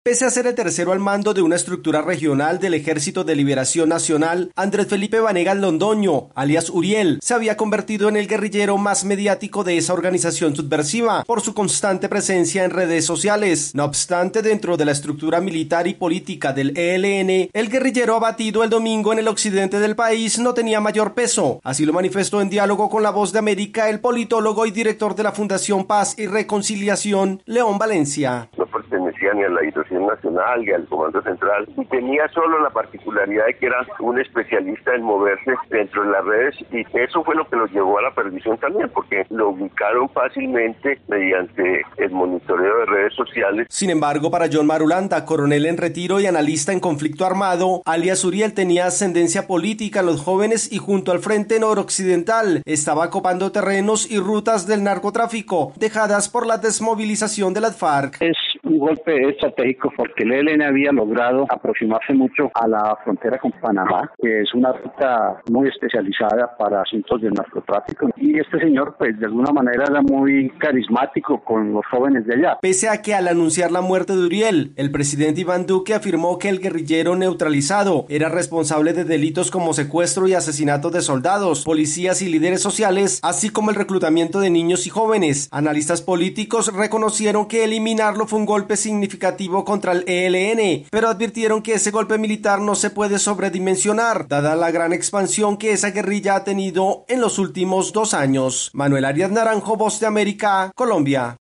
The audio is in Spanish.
Pese a ser el tercero al mando de una estructura regional del Ejército de Liberación Nacional, Andrés Felipe Vanegas Londoño, alias Uriel, se había convertido en el guerrillero más mediático de esa organización subversiva por su constante presencia en redes sociales. No obstante, dentro de la estructura militar y política del ELN, el guerrillero abatido el domingo en el occidente del país no tenía mayor peso. Así lo manifestó en diálogo con La Voz de América el politólogo y director de la Fundación Paz y Reconciliación, León Valencia. No pertenecía ni a la Dirección Nacional ni al Comando Central, y tenía solo la particularidad de que era un especialista en moverse dentro de las redes, y eso fue lo que lo llevó a la perdición también, porque lo ubicaron fácilmente mediante el monitoreo de redes sociales. Sin embargo, para John Marulanda, coronel en retiro y analista en conflicto armado, alias Uriel tenía ascendencia política en los jóvenes y junto al Frente Noroccidental estaba copando terrenos y rutas del narcotráfico dejadas por la desmovilización de las FARC. Es un golpe estratégico porque el ELN había logrado aproximarse mucho a la frontera con Panamá, que es una ruta muy especializada para asuntos de narcotráfico. Y este señor, pues de alguna manera era muy carismático con los jóvenes de allá. Pese a que al anunciar la muerte de Uriel, el presidente Iván Duque afirmó que el guerrillero neutralizado era responsable de delitos como secuestro y asesinato de soldados, policías y líderes sociales, así como el reclutamiento de niños y jóvenes. Analistas políticos reconocieron que eliminarlo fue un golpe significativo contra el ELN, pero advirtieron que ese golpe militar no se puede sobredimensionar, dada la gran expansión que esa guerrilla ha tenido en los últimos 2 años. Manuel Arias Naranjo, Voz de América, Colombia.